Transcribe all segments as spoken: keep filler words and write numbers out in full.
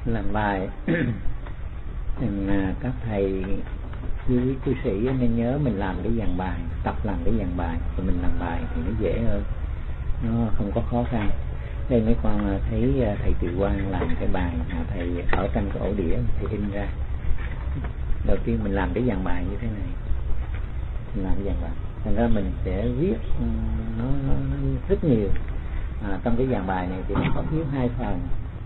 làm bài các thầy với cư sĩ nên nhớ mình làm cái dàn bài, tập làm cái dàn bài thì mình làm bài thì nó dễ hơn, nó không có khó khăn. Đây mấy con thấy thầy Từ Quang làm cái bài mà thầy ở trong cái ổ đĩa thì in ra. Đầu tiên mình làm cái dàn bài như thế này, mình làm cái dàn bài, thành ra mình sẽ viết nó, nó, nó rất nhiều. À, trong cái dàn bài này thì nó có thiếu hai phần.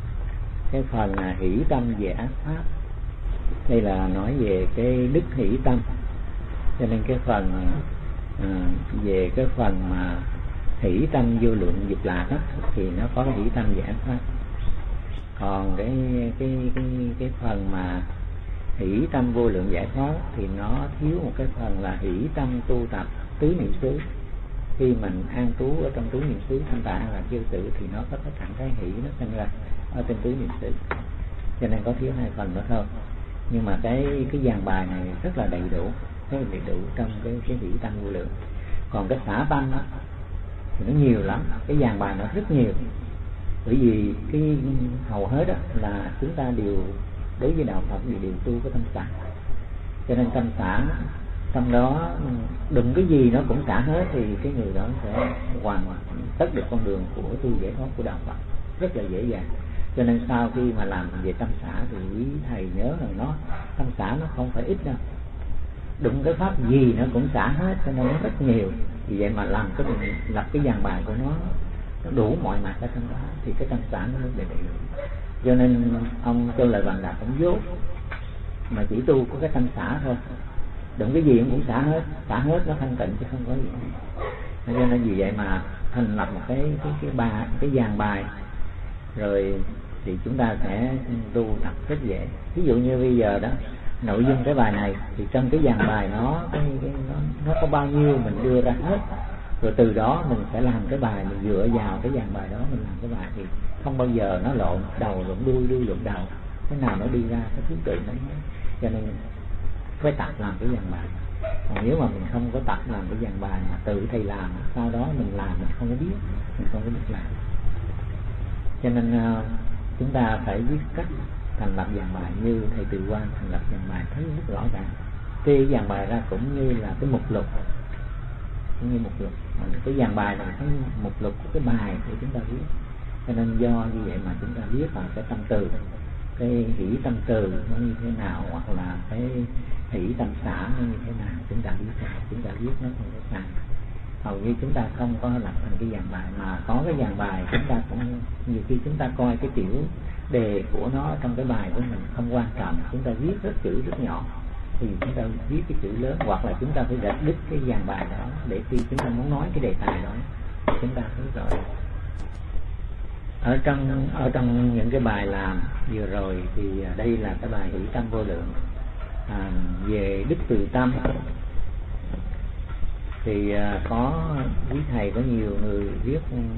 Cái phần là hỷ tâm về ác pháp, đây là nói về cái đức hỷ tâm, cho nên cái phần à, về cái phần mà hỷ tâm vô lượng dục lạc đó, thì nó có cái hỷ tâm về ác pháp. Còn cái cái cái cái phần mà hỷ tâm vô lượng giải thoát thì nó thiếu một cái phần là hỷ tâm tu tập tứ niệm xứ. Khi mình an trú ở trong tứ niệm xứ thanh tạng là vô tự thì nó có cái thẳng cái hỷ nó sinh ra ở trên tứ niệm xứ, cho nên có thiếu hai phần đó thôi. Nhưng mà cái cái dàn bài này rất là đầy đủ, rất là đầy đủ trong cái cái hỷ tâm vô lượng. Còn cái xả tâm đó thì nó nhiều lắm, cái dàn bài nó rất nhiều, bởi vì cái hầu hết đó là chúng ta đều đối với đạo Phật thì đều tu cái tâm xả, cho nên tâm xả trong đó đừng cái gì nó cũng xả hết thì cái người đó sẽ hoàn tất được con đường của tu giải thoát của đạo Phật rất là dễ dàng. Cho nên sau khi mà làm về tâm xả thì quý thầy nhớ rằng nó tâm xả nó không phải ít đâu, đụng cái pháp gì nó cũng xả hết, cho nên nó rất nhiều. Vì vậy mà làm cái lập cái dàn bài của nó nó đủ mọi mặt ở trong đó thì cái tâm xả nó mới đầy đủ. Cho nên ông Châu Lợi Bằng Đạt cũng dốt mà chỉ tu có cái tâm xả thôi, đụng cái gì cũng xả hết, xả hết nó thanh tịnh chứ không có gì. Cho nên vì vậy mà thành lập một cái cái cái bài cái dàn bài rồi thì chúng ta sẽ tu tập rất dễ. Ví dụ như bây giờ đó, nội dung cái bài này thì trong cái dàn bài nó cái, cái, nó, nó có bao nhiêu mình đưa ra hết, rồi từ đó mình sẽ làm cái bài, mình dựa vào cái dàn bài đó mình làm cái bài thì không bao giờ nó lộn đầu lộn đuôi, đuôi lộn đầu, cái nào nó đi ra cái thứ tự nó. Cho nên phải tập làm cái dàn bài. Còn nếu mà mình không có tập làm cái dàn bài mà tự thầy làm, sau đó mình làm mình không có biết, mình không có biết làm. Cho nên uh, chúng ta phải biết cách thành lập dàn bài như thầy Từ Quang thành lập dàn bài thấy rất rõ ràng. Cái dàn bài ra cũng như là cái mục lục, cũng như mục lục. Cái dàn bài là cái mục lục của cái bài của chúng ta viết. Cho nên do như vậy mà chúng ta viết bằng cái tâm từ, cái hỷ tâm từ nó như thế nào, hoặc là cái hỷ tâm xả nó như thế nào, chúng ta biết sao, chúng ta viết nó không có sai. Hầu như chúng ta không có lập thành cái dàn bài, mà có cái dàn bài chúng ta cũng nhiều khi chúng ta coi cái tiểu đề của nó trong cái bài của mình không quan trọng, chúng ta viết rất chữ rất nhỏ thì chúng ta viết cái chữ lớn, hoặc là chúng ta phải rạch đích cái dàn bài đó để khi chúng ta muốn nói cái đề tài đó chúng ta thấy rõ. Ở trong ở trong những cái bài làm vừa rồi thì đây là cái bài hỷ tâm vô lượng, à, về đức từ tâm thì à, có quý thầy có nhiều người viết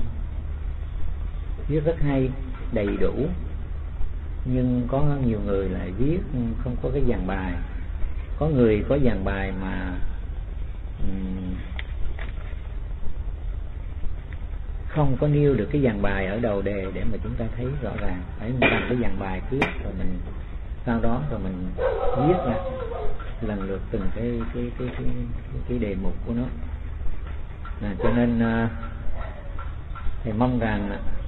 viết rất hay đầy đủ, nhưng có nhiều người lại viết không có cái dàn bài. Có người có dàn bài mà um, không có nêu được cái dàn bài ở đầu đề để mà chúng ta thấy rõ ràng. Phải làm cái dàn bài trước rồi mình sau đó rồi mình viết ra lần lượt từng cái cái cái cái, cái đề mục của nó. À, cho nên uh, thầy mong rằng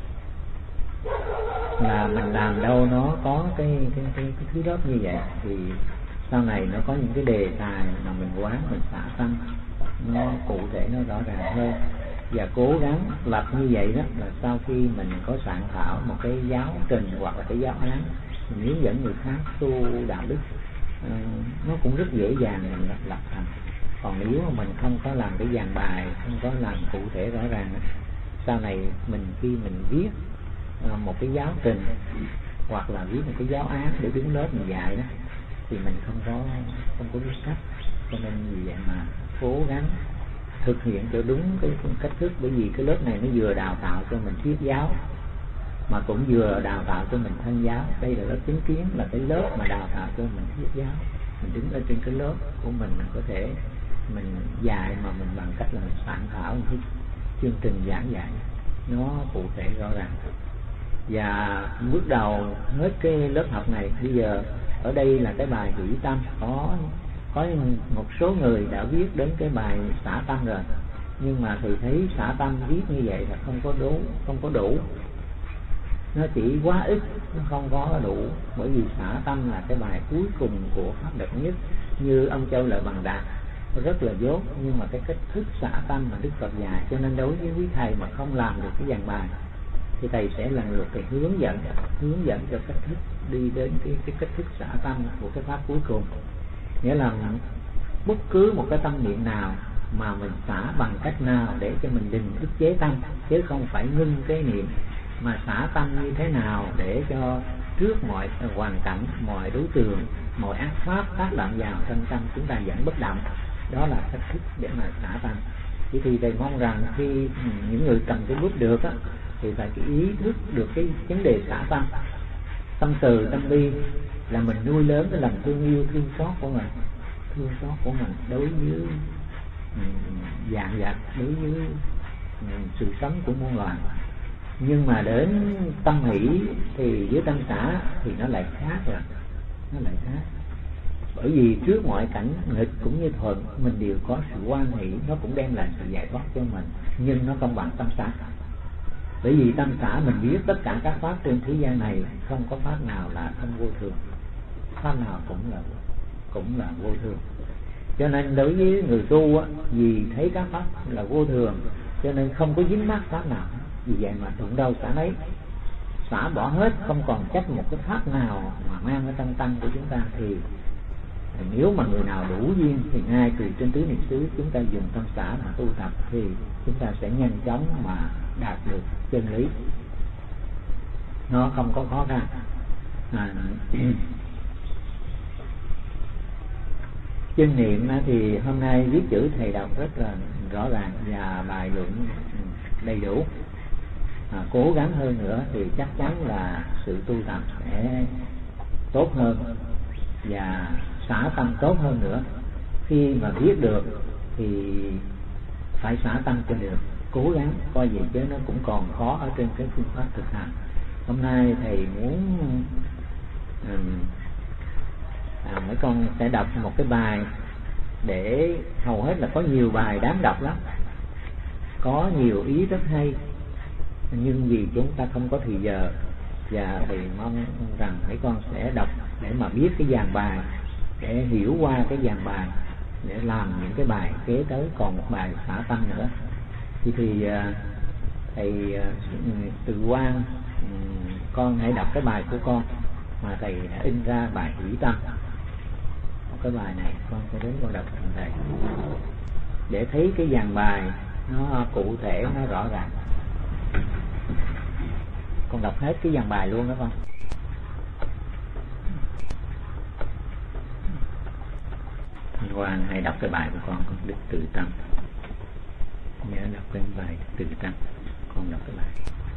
là mình làm đâu nó có cái cái cái, cái thứ đó như vậy thì sau này nó có những cái đề tài mà mình quán mình xả tâm nó cụ thể, nó rõ ràng hơn. Và cố gắng lập như vậy đó là sau khi mình có soạn thảo một cái giáo trình hoặc là cái giáo án mình hướng dẫn người khác tu đạo đức, uh, nó cũng rất dễ dàng mình lập, lập thành. Còn nếu mà mình không có làm cái dàn bài, không có làm cụ thể rõ ràng, sau này mình khi mình viết uh, một cái giáo trình hoặc là viết một cái giáo án để đứng lớp mình dạy đó thì mình không có không có biết cách. Cho nên vì vậy mà cố gắng thực hiện cho đúng cái cách thức, bởi vì cái lớp này nó vừa đào tạo cho mình thuyết giáo mà cũng vừa đào tạo cho mình thân giáo. Đây là lớp chứng kiến, là cái lớp mà đào tạo cho mình thuyết giáo. Mình đứng ở trên cái lớp của mình mình có thể mình dạy mà mình bằng cách là mình soạn thảo một cái chương trình giảng dạy nó cụ thể rõ ràng. Và bước đầu hết cái lớp học này, bây giờ ở đây là cái bài hỷ tâm, có có một số người đã viết đến cái bài xả tâm rồi, nhưng mà thầy thấy xả tâm viết như vậy là không có đủ, không có đủ, nó chỉ quá ít, nó không có đủ, bởi vì xả tâm là cái bài cuối cùng của pháp độc nhất. Như ông Châu Lợi Bằng Đạt rất là dốt, nhưng mà cái cách thức xả tâm mà Đức Phật dạy, cho nên đối với quý thầy mà không làm được cái dàn bài thì thầy sẽ là người thầy hướng dẫn hướng dẫn cho cách thức đi đến cái, cái cách thức xả tâm của cái pháp cuối cùng. Nghĩa là bất cứ một cái tâm niệm nào mà mình xả bằng cách nào để cho mình đừng ức chế tâm, chứ không phải ngưng cái niệm, mà xả tâm như thế nào để cho trước mọi hoàn cảnh, mọi đối tượng, mọi ác pháp tác động vào trong tâm chúng ta vẫn bất động. Đó là cách thức để mà xả tâm. Chỉ thì thầy mong rằng khi những người cầm cái bút được á, thì phải cái ý thức được cái vấn đề xả tâm. Tâm từ, tâm bi là mình nuôi lớn cái lòng thương yêu, thương xót của mình, thương xót của mình đối với dạng vật, đối với sự sống của muôn loài. Nhưng mà đến tâm hỷ thì với tâm xả thì nó lại khác rồi, nó lại khác. Bởi vì trước mọi cảnh nghịch cũng như thuận, mình đều có sự hoan hỷ, nó cũng đem lại sự giải thoát cho mình, nhưng nó không bằng tâm xả. Bởi vì tâm xả mình biết tất cả các pháp trên thế gian này không có pháp nào là không vô thường, pháp nào cũng là cũng là vô thường. Cho nên đối với người tu á, vì thấy các pháp là vô thường cho nên không có dính mắc pháp nào. Vì vậy mà đụng đâu xả nấy, xả bỏ hết, không còn trách một cái pháp nào mà mang ở trong tâm của chúng ta. Thì nếu mà người nào đủ duyên thì ngay từ trên tứ niệm xứ chúng ta dùng tâm xả mà tu tập thì chúng ta sẽ nhanh chóng mà đạt được chân lý, nó không có khó khăn. à, chân niệm thì hôm nay viết chữ thầy đọc rất là rõ ràng và bài luận đầy đủ. à, cố gắng hơn nữa thì chắc chắn là sự tu tập sẽ tốt hơn và xả tâm tốt hơn nữa. Khi mà viết được thì phải xả tâm cho được, cố gắng coi vậy chứ nó cũng còn khó ở trên cái phương pháp thực hành. Hôm nay thầy muốn um, à, mấy con sẽ đọc một cái bài, để hầu hết là có nhiều bài đáng đọc lắm, có nhiều ý rất hay, nhưng vì chúng ta không có thời giờ, và thầy mong rằng mấy con sẽ đọc để mà biết cái dàn bài, để hiểu qua cái dàn bài, để làm những cái bài kế tới. Còn một bài xả tâm nữa thì, thì thầy Từ Quang, con hãy đọc cái bài của con mà thầy đã in ra, bài hỷ tâm. Một cái bài này con sẽ đến con đọc cùng thầy để thấy cái dàn bài nó cụ thể, nó rõ ràng. Con đọc hết cái dàn bài luôn đó con. Hoàng hãy đọc cái bài của con, con Đức Từ Tâm. Nhớ đọc cái bài Từ Tâm. Con đọc cái bài.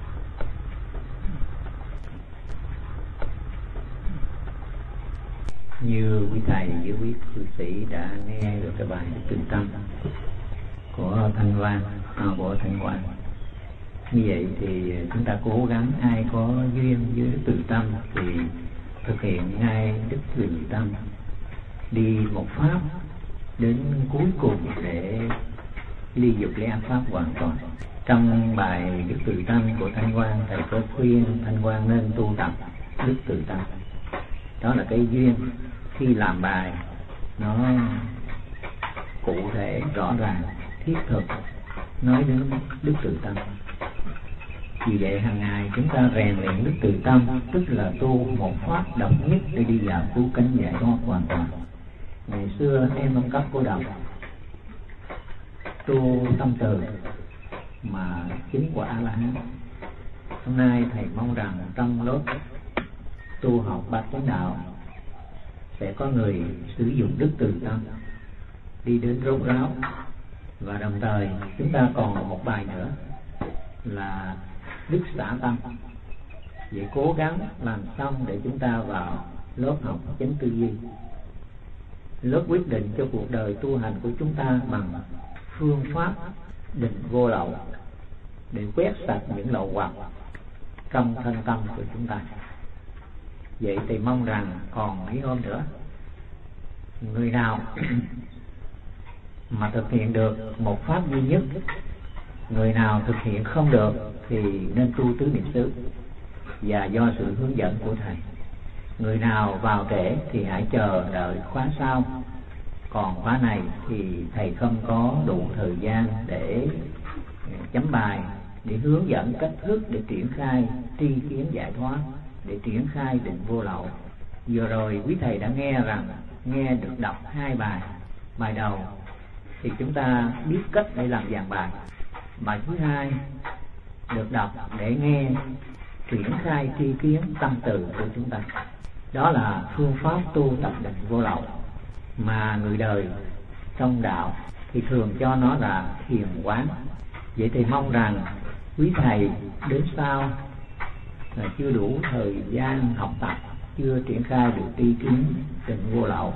Như quý thầy với quý cư sĩ đã nghe được cái bài Đức Từ Tâm của Thanh Quang, à, của Thanh Quang. Như vậy thì chúng ta cố gắng, ai có duyên với Đức Từ Tâm thì thực hiện ngay Đức Từ Tâm, đi một pháp đến cuối cùng để ly dục ly ác pháp hoàn toàn. Trong bài Đức Từ Tâm của Thanh Quang, thầy có khuyên Thanh Quang nên tu tập Đức Từ Tâm. Đó là cái duyên khi làm bài nó cụ thể, rõ ràng, thiết thực, nói đến Đức Từ Tâm. Vì vậy hàng ngày chúng ta rèn luyện Đức Từ Tâm, tức là tu một pháp độc nhất để đi vào cứu cánh giải thoát hoàn toàn. Ngày xưa em ông cấp cô độc tu tâm từ mà chứng quả A La Hán. Hôm nay thầy mong rằng trong lớp tu học bát chánh đạo sẽ có người sử dụng Đức Từ Tâm đi đến rốt ráo. Và đồng thời chúng ta còn một bài nữa là Đức Xả Tâm. Vậy cố gắng làm xong để chúng ta vào lớp học chánh tư duy, lớp quyết định cho cuộc đời tu hành của chúng ta bằng phương pháp định vô lậu, để quét sạch những lậu hoặc trong thân tâm của chúng ta. Vậy thì mong rằng còn mấy hôm nữa, người nào mà thực hiện được một pháp duy nhất, người nào thực hiện không được thì nên tu tứ niệm xứ, và do sự hướng dẫn của thầy. Người nào vào trễ thì hãy chờ đợi khóa sau, còn khóa này thì thầy không có đủ thời gian để chấm bài, để hướng dẫn cách thức để triển khai tri kiến giải thoát, để triển khai định vô lậu. Vừa rồi quý thầy đã nghe rằng nghe được đọc hai bài. Bài đầu thì chúng ta biết cách để làm dàn bài. Bài thứ hai được đọc để nghe triển khai tri kiến tâm từ của chúng ta. Đó là phương pháp tu tập định vô lậu mà người đời trong đạo thì thường cho nó là thiền quán. Vậy thì mong rằng quý thầy đến sau là chưa đủ thời gian học tập, chưa triển khai được tri kiến định vô lậu,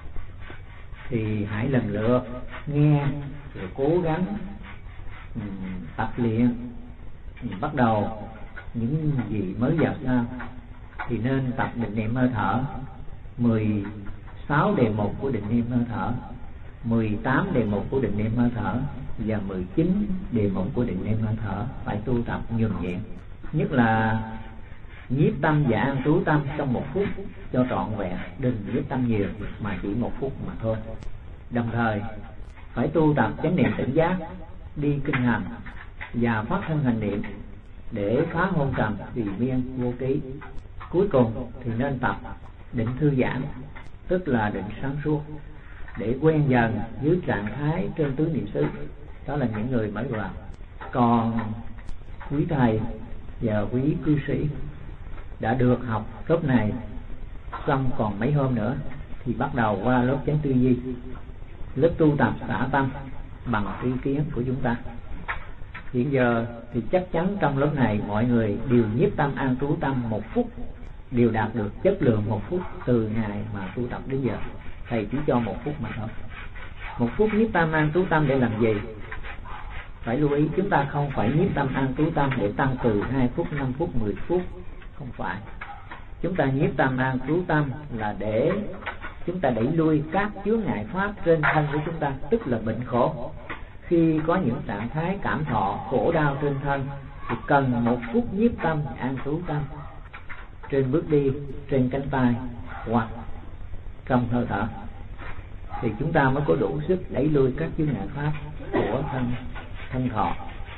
thì hãy lần lượt nghe rồi cố gắng um, tập luyện. um, Bắt đầu những gì mới vào sao thì nên tập định niệm hơi thở, mười sáu đề mục của định niệm hơi thở, mười tám đề mục của định niệm hơi thở và mười chín đề mục của định niệm hơi thở phải tu tập nhuần nhuyễn. Nhất là nhiếp tâm và an trú tâm trong một phút cho trọn vẹn, đừng nhiếp tâm nhiều mà chỉ một phút mà thôi. Đồng thời phải tu tập chánh niệm tỉnh giác, đi kinh hành và phát thân hành niệm để phá hôn trầm tùy miên vô ký. Cuối cùng thì nên tập định thư giãn, tức là định sáng suốt, để quen dần dưới trạng thái trên tứ niệm xứ. Đó là những người mới vào. Còn quý thầy và quý cư sĩ đã được học lớp này xong còn mấy hôm nữa thì bắt đầu qua lớp chánh tư duy, lớp tu tập xả tâm bằng tri kiến của chúng ta. Hiện giờ thì chắc chắn trong lớp này mọi người đều nhiếp tâm an trú tâm một phút, đều đạt được chất lượng một phút từ ngày mà tu tập đến giờ. Thầy chỉ cho một phút mà thôi. Một phút nhiếp tâm an trú tâm để làm gì? Phải lưu ý, chúng ta không phải nhiếp tâm an trú tâm để tăng từ hai phút, năm phút, mười phút. Không phải. Chúng ta nhiếp tâm an trú tâm là để chúng ta đẩy lui các chướng ngại pháp trên thân của chúng ta, tức là bệnh khổ. Khi có những trạng thái cảm thọ khổ đau trên thân thì cần một phút nhiếp tâm an trú tâm trên bước đi, trên cánh tay hoặc trong hơi thở, thì chúng ta mới có đủ sức đẩy lui các chướng ngại pháp của thân thân thọ.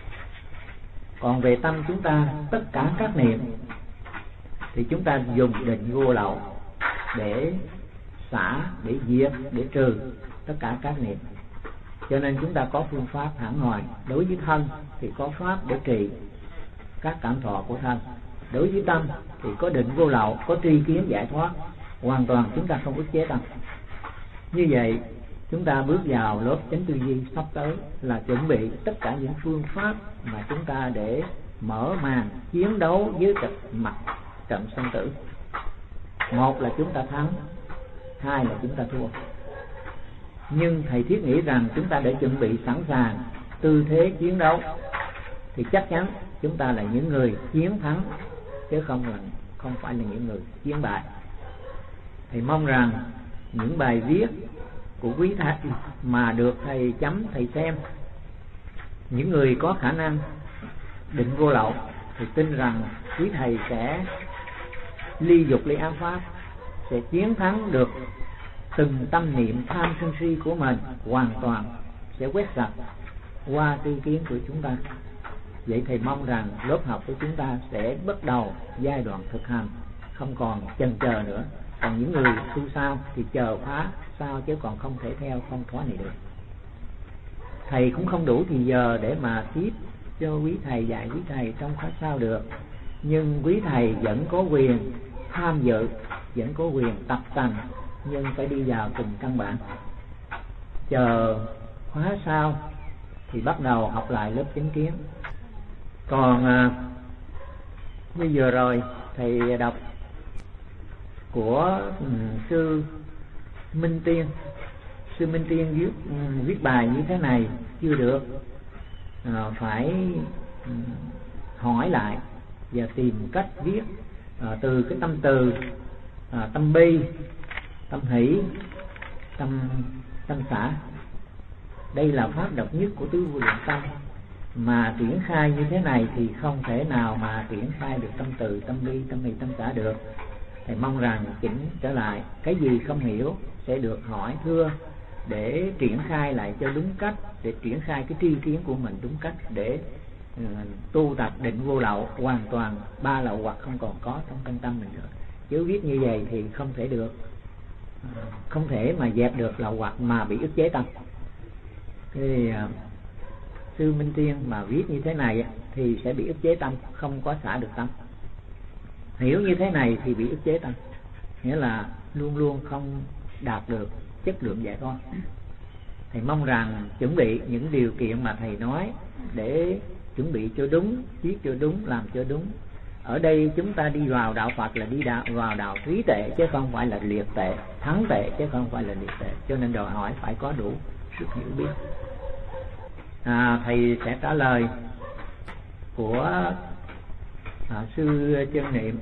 Còn về tâm chúng ta, tất cả các niệm thì chúng ta dùng định vô lậu để xả, để diệt, để trừ tất cả các niệm. Cho nên chúng ta có phương pháp hẳn hoài. Đối với thân thì có pháp để trì các cảm thọ của thân. Đối với tâm thì có định vô lậu, có tri kiến giải thoát. Hoàn toàn chúng ta không ức chế tâm. Như vậy chúng ta bước vào lớp chánh tư duy sắp tới là chuẩn bị tất cả những phương pháp mà chúng ta để mở màn chiến đấu với trận mặt trận sinh tử. Một là chúng ta thắng, hai là chúng ta thua. Nhưng thầy thiết nghĩ rằng chúng ta để chuẩn bị sẵn sàng tư thế chiến đấu thì chắc chắn chúng ta là những người chiến thắng, chứ không là không phải là những người chiến bại. Thầy mong rằng những bài viết của quý thầy mà được thầy chấm, thầy xem, những người có khả năng định vô lậu thì tin rằng quý thầy sẽ ly dục ly ác pháp, sẽ chiến thắng được từng tâm niệm tham sân si của mình, hoàn toàn sẽ quét sạch qua tri kiến của chúng ta. Vậy thầy mong rằng lớp học của chúng ta sẽ bắt đầu giai đoạn thực hành, không còn chần chờ nữa. Còn những người tu sau thì chờ phá sau, chứ còn không thể theo không thoát này được. Thầy cũng không đủ thì giờ để mà tiếp cho quý thầy dạy quý thầy trong khóa sau được, nhưng quý thầy vẫn có quyền tham dự, vẫn có quyền tập tành, nhưng phải đi vào từng căn bản. Chờ khóa sau thì bắt đầu học lại lớp chánh kiến. Còn à, như vừa rồi thầy đọc của um, sư Minh Tiên, sư Minh Tiên viết um, viết bài như thế này chưa được, à, phải um, hỏi lại và tìm cách viết à, từ cái tâm từ, à, tâm bi, tâm hỷ, tâm tâm xả. Đây là pháp độc nhất của tứ vô lượng tâm, mà triển khai như thế này thì không thể nào mà triển khai được tâm từ, tâm bi, tâm hỷ, tâm xả được. Thầy mong rằng chỉnh trở lại, cái gì không hiểu sẽ được hỏi thưa, để triển khai lại cho đúng cách, để triển khai cái tri kiến của mình đúng cách, để uh, tu tập định vô lậu, hoàn toàn ba lậu hoặc không còn có trong căn tâm mình nữa. Chứ viết như vậy thì không thể được, uh, không thể mà dẹp được lậu hoặc mà bị ức chế tâm. Thì uh, sư Minh Tiên mà viết như thế này thì sẽ bị ức chế tâm, không có xả được tâm. Hiểu như thế này thì bị ức chế tâm, nghĩa là luôn luôn không đạt được chất lượng giải thoát. Thầy mong rằng chuẩn bị những điều kiện mà thầy nói để chuẩn bị cho đúng, viết cho đúng, làm cho đúng. Ở đây chúng ta đi vào đạo Phật là đi đạo, vào đạo thúy tệ chứ không phải là liệt tệ, thắng tệ chứ không phải là liệt tệ, cho nên đòi hỏi phải có đủ sức hiểu biết. À, thầy sẽ trả lời của à, sư Chân Niệm.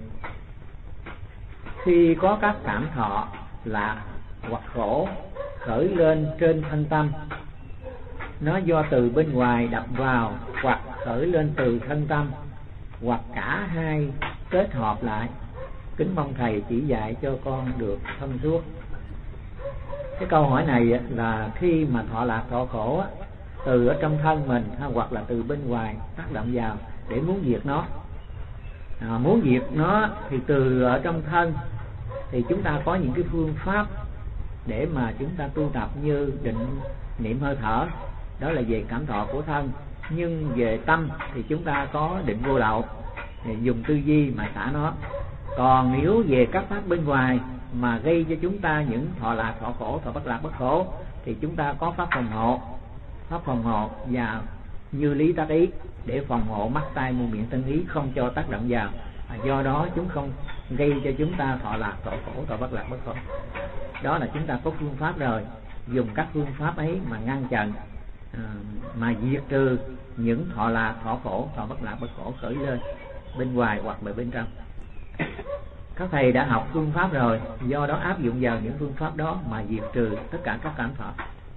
Khi có các cảm thọ lạc hoặc khổ khởi lên trên thân tâm, nó do từ bên ngoài đập vào hoặc khởi lên từ thân tâm, hoặc cả hai kết hợp lại. Kính mong thầy chỉ dạy cho con được thông suốt. Cái câu hỏi này là khi mà thọ lạc thọ khổ từ ở trong thân mình hoặc là từ bên ngoài tác động vào để muốn diệt nó. À, muốn diệt nó thì từ ở trong thân thì chúng ta có những cái phương pháp để mà chúng ta tu tập, như định niệm hơi thở, đó là về cảm thọ của thân. Nhưng về tâm thì chúng ta có định vô lậu, để dùng tư duy mà xả nó. Còn nếu về các pháp bên ngoài mà gây cho chúng ta những thọ lạc thọ khổ, thọ bất lạc bất khổ, thì chúng ta có pháp phòng hộ, pháp phòng hộ và như lý tác ý để phòng hộ mắt tai mũi miệng thân ý không cho tác động vào. À, do đó chúng không gây cho chúng ta thọ lạc thọ khổ, thọ bất lạc bất khổ. Đó là chúng ta có phương pháp rồi, dùng các phương pháp ấy mà ngăn chặn, à, mà diệt trừ những thọ lạc thọ khổ, thọ bất lạc bất khổ khởi lên bên ngoài hoặc là bên trong. Các thầy đã học phương pháp rồi, do đó áp dụng vào những phương pháp đó mà diệt trừ tất cả các cảm thọ.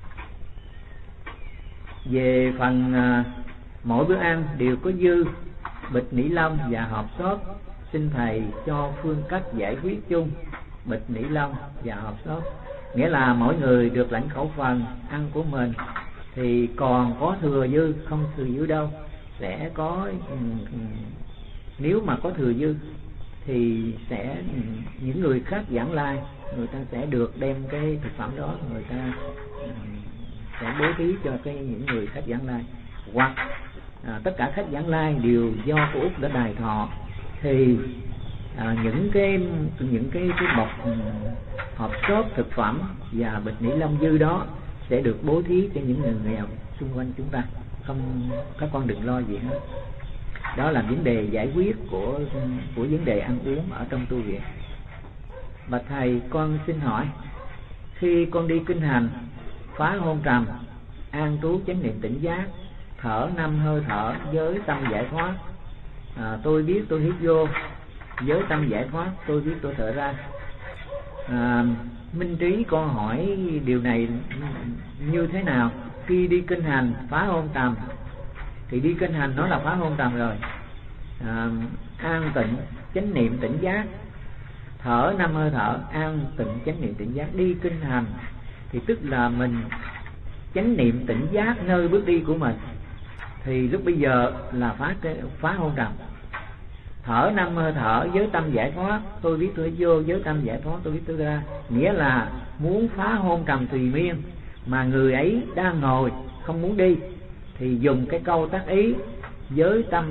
Về phần à, mỗi bữa ăn đều có dư, bịch nỉ lông và hộp xốp, xin thầy cho phương cách giải quyết chung bịch nỉ lông và hộp xốp. Nghĩa là mỗi người được lãnh khẩu phần ăn của mình thì còn có thừa dư, không thừa dư đâu, sẽ có, nếu mà có thừa dư thì sẽ những người khác giảng lai, người ta sẽ được đem cái thực phẩm đó, người ta sẽ bố thí cho cái những người khách giảng lai. Hoặc à, tất cả khách giảng lai đều do cô Út đã đài thọ, thì à, những cái những cái cái bọc hộp xốp thực phẩm và bịch nỉ lông dư đó sẽ được bố thí cho những người nghèo xung quanh chúng ta, không các con đừng lo gì hết. Đó là vấn đề giải quyết của của vấn đề ăn uống ở trong tu viện. Bạch thầy, con xin hỏi, khi con đi kinh hành phá hôn trầm, an trú chánh niệm tỉnh giác, thở năm hơi thở với tâm giải thoát, à, tôi biết tôi hít vô với tâm giải thoát, tôi biết tôi thở ra. à, Minh Trí con hỏi điều này như thế nào? Khi đi kinh hành phá hôn trầm thì đi kinh hành nó là phá hôn trầm rồi. à, An tịnh chánh niệm tỉnh giác, thở năm hơi thở, an tịnh chánh niệm tỉnh giác. Đi kinh hành thì tức là mình chánh niệm tỉnh giác nơi bước đi của mình, thì lúc bây giờ là phá phá hôn trầm. Thở năm hơi thở với tâm giải thoát, tôi biết tôi vô với tâm giải thoát, tôi biết tôi ra. Nghĩa là muốn phá hôn trầm tùy miên mà người ấy đang ngồi không muốn đi thì dùng cái câu tác ý với tâm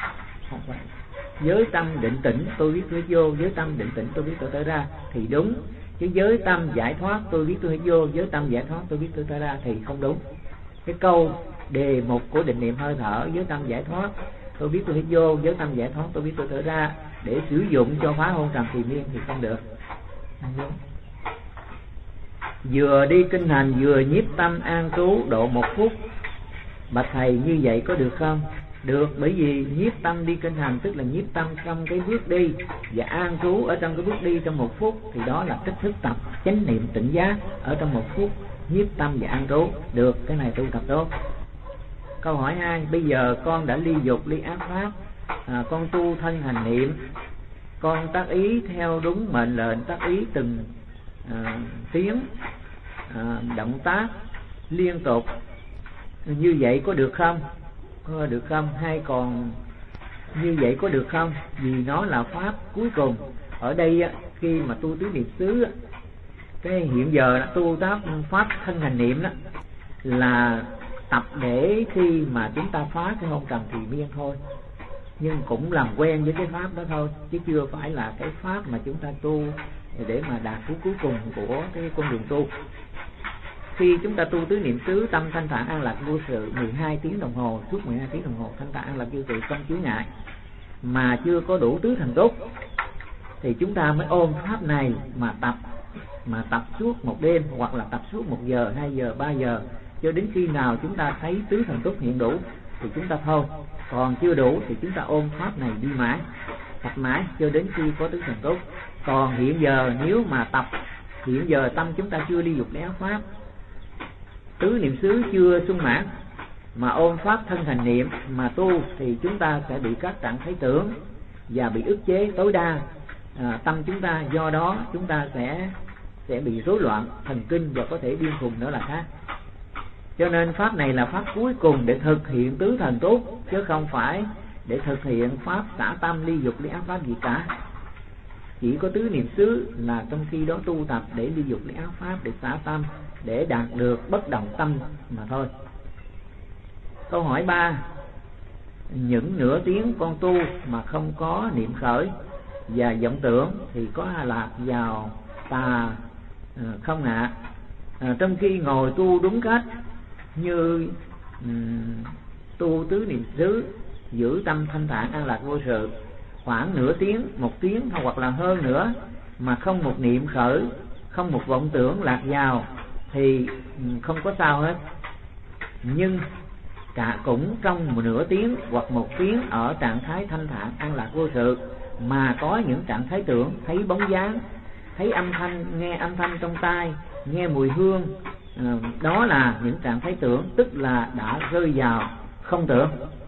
với tâm định tĩnh, tôi biết tôi vô với tâm định tĩnh, tôi biết tôi tới ra thì đúng. Chứ với tâm giải thoát, tôi biết tôi vô với tâm giải thoát, tôi biết tôi tới ra thì không đúng. Cái câu đề mục của định niệm hơi thở với tâm giải thoát, tôi biết tôi vô với tâm giải thoát, tôi biết tôi tới ra, để sử dụng cho phá hôn trầm tùy miên thì không được. Vừa đi kinh hành vừa nhiếp tâm an trú độ một phút. Bạch thầy, như vậy có được không? Được, bởi vì nhiếp tâm đi kinh hành tức là nhiếp tâm trong cái bước đi và an trú ở trong cái bước đi trong một phút, thì đó là cách thức tập chánh niệm tỉnh giác ở trong một phút, nhiếp tâm và an trú. Được, cái này tu tập tốt. Câu hỏi hai, bây giờ con đã ly dục ly ác pháp, à, con tu thân hành niệm, con tác ý theo đúng mệnh lệnh, tác ý từng à, tiếng à, động tác liên tục, như vậy có được không? Có được không? Hay còn như vậy có được không? Vì nó là pháp cuối cùng. Ở đây khi mà tu tứ niệm xứ, cái hiện giờ tu tác pháp thân hành niệm đó là tập để khi mà chúng ta phá cái hôn trầm thì miên thôi, nhưng cũng làm quen với cái pháp đó thôi, chứ chưa phải là cái pháp mà chúng ta tu để mà đạt phút cuối cùng của cái con đường tu. Khi chúng ta tu tứ niệm xứ, tâm thanh thản an lạc vô sự mười hai tiếng đồng hồ, suốt mười hai tiếng đồng hồ thanh thản an lạc vô sự không chướng ngại, mà chưa có đủ tứ thành túc, thì chúng ta mới ôm pháp này mà tập, mà tập suốt một đêm, hoặc là tập suốt một giờ, hai giờ, ba giờ, cho đến khi nào chúng ta thấy tứ thành túc hiện đủ thì chúng ta thôi. Còn chưa đủ thì chúng ta ôm pháp này đi mãi, tập mãi cho đến khi có tứ thành túc. Còn hiện giờ nếu mà tập, hiện giờ tâm chúng ta chưa ly dục ly ác pháp, tứ niệm xứ chưa sung mãn, mà ôm pháp thân hành niệm mà tu, thì chúng ta sẽ bị các trạng thái tưởng và bị ức chế tối đa à, tâm chúng ta. Do đó chúng ta sẽ sẽ bị rối loạn thần kinh và có thể điên khùng nữa là khác. Cho nên pháp này là pháp cuối cùng để thực hiện tứ thần túc, chứ không phải để thực hiện pháp xả tâm ly dục ly ác pháp gì cả. Chỉ có tứ niệm xứ là trong khi đó tu tập để ly dục ly ác pháp, để xả tâm, để đạt được bất động tâm mà thôi. Câu hỏi ba, những nửa tiếng con tu mà không có niệm khởi và vọng tưởng thì có lạc vào tà không ạ? À? À, trong khi ngồi tu đúng cách như um, tu tứ niệm xứ, giữ tâm thanh thản an lạc vô sự khoảng nửa tiếng, một tiếng hoặc là hơn nữa, mà không một niệm khởi, không một vọng tưởng lạc vào thì không có sao hết. Nhưng cả cũng trong một nửa tiếng hoặc một tiếng ở trạng thái thanh thản an lạc vô sự mà có những trạng thái tưởng, thấy bóng dáng, thấy âm thanh, nghe âm thanh trong tai, nghe mùi hương, à, đó là những trạng thái tưởng, tức là đã rơi vào không tưởng,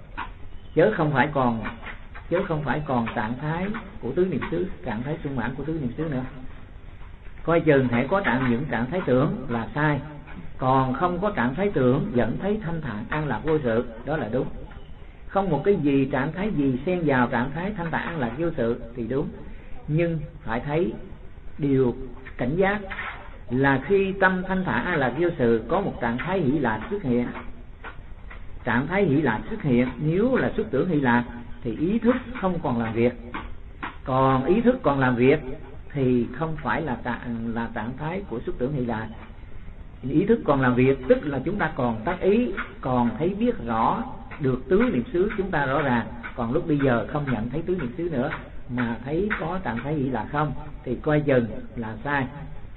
chứ không phải còn chứ không phải còn trạng thái của tứ niệm xứ, trạng thái sung mãn của tứ niệm xứ nữa. Coi chừng hãy có trạng những trạng thái tưởng là sai, còn không có trạng thái tưởng vẫn thấy thanh thản an lạc vô sự, đó là đúng. Không một cái gì trạng thái gì xen vào trạng thái thanh thản an lạc vô sự thì đúng. Nhưng phải thấy điều cảnh giác là khi tâm thanh thản an lạc vô sự có một trạng thái hỷ lạc xuất hiện. Trạng thái hỷ lạc xuất hiện, nếu là xuất tưởng hỷ lạc thì ý thức không còn làm việc. Còn ý thức còn làm việc thì không phải là trạng, là trạng thái của xuất tưởng hỷ lạc. Ý thức còn làm việc tức là chúng ta còn tác ý, còn thấy biết rõ được tứ niệm xứ chúng ta rõ ràng. Còn lúc bây giờ không nhận thấy tứ niệm xứ nữa mà thấy có trạng thái hỷ lạc không, thì coi chừng là sai.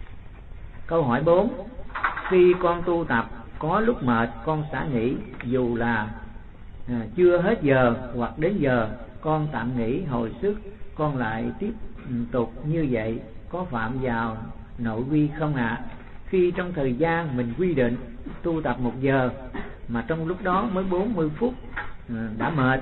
Câu hỏi bốn, khi con tu tập có lúc mệt con xả nghỉ, dù là à, chưa hết giờ hoặc đến giờ con tạm nghỉ hồi sức, con lại tiếp tục như vậy có phạm vào nội quy không ạ? À? Khi trong thời gian mình quy định tu tập một giờ mà trong lúc đó mới bốn mươi phút à, đã mệt,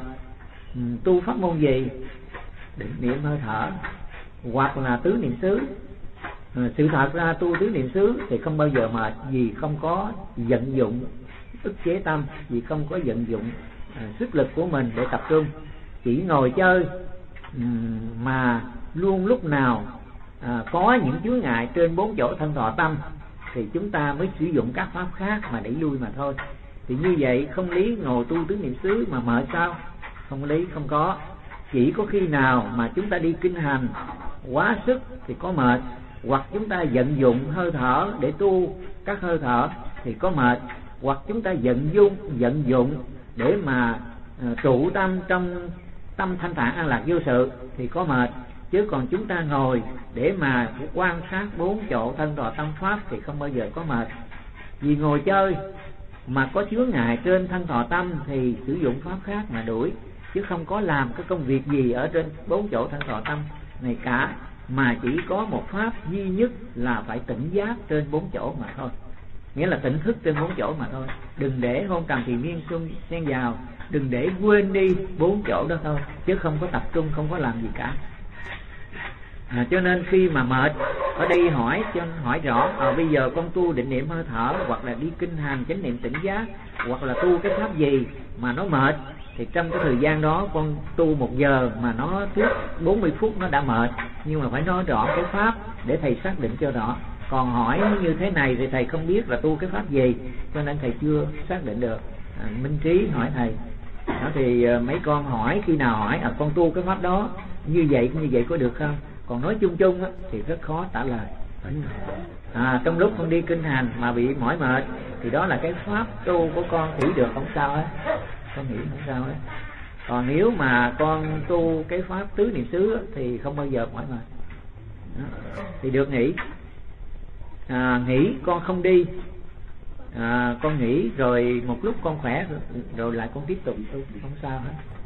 tu pháp môn gì? Định niệm hơi thở hoặc là tứ niệm xứ. À, sự thật ra tu tứ niệm xứ thì không bao giờ mệt, vì không có vận dụng ức chế tâm, vì không có vận dụng à, sức lực của mình để tập trung, chỉ ngồi chơi um, mà luôn lúc nào à, có những chướng ngại trên bốn chỗ thân thọ tâm thì chúng ta mới sử dụng các pháp khác mà đẩy lui mà thôi. Thì như vậy không lý ngồi tu tứ niệm xứ mà mệt sao? Không lý, không có. Chỉ có khi nào mà chúng ta đi kinh hành quá sức thì có mệt, hoặc chúng ta vận dụng hơi thở để tu các hơi thở thì có mệt, hoặc chúng ta vận dụng vận dụng để mà uh, trụ tâm trong tâm thanh thản an lạc vô sự thì có mệt. Chứ còn chúng ta ngồi để mà quan sát bốn chỗ thân thọ tâm pháp thì không bao giờ có mệt. Vì ngồi chơi mà có chướng ngại trên thân thọ tâm thì sử dụng pháp khác mà đuổi, chứ không có làm cái công việc gì ở trên bốn chỗ thân thọ tâm này cả, mà chỉ có một pháp duy nhất là phải tỉnh giác trên bốn chỗ mà thôi, nghĩa là tỉnh thức trên bốn chỗ mà thôi. Đừng để hôn trầm thì miên xuân xen vào, đừng để quên đi bốn chỗ đó thôi, chứ không có tập trung, không có làm gì cả. À, cho nên khi mà mệt ở đây hỏi cho hỏi rõ à, bây giờ con tu định niệm hơi thở, hoặc là đi kinh hành chánh niệm tỉnh giác, hoặc là tu cái pháp gì mà nó mệt, thì trong cái thời gian đó con tu một giờ mà nó trước bốn mươi phút nó đã mệt, nhưng mà phải nói rõ cái pháp để thầy xác định cho rõ. Còn hỏi như thế này thì thầy không biết là tu cái pháp gì, cho nên thầy chưa xác định được. à, Minh Trí hỏi thầy đó, thì uh, mấy con hỏi khi nào hỏi à, con tu cái pháp đó như vậy như vậy có được không? Còn nói chung chung á, thì rất khó trả lời. À, trong lúc con đi kinh hành mà bị mỏi mệt thì đó là cái pháp tu của con hủy được, không sao hết, con nghĩ không sao hết. Còn nếu mà con tu cái pháp tứ niệm xứ thì không bao giờ mỏi mệt đó, thì được nghỉ. À, nghỉ con không đi, à, con nghỉ rồi một lúc con khỏe rồi, rồi lại con tiếp tục tu, không sao hết.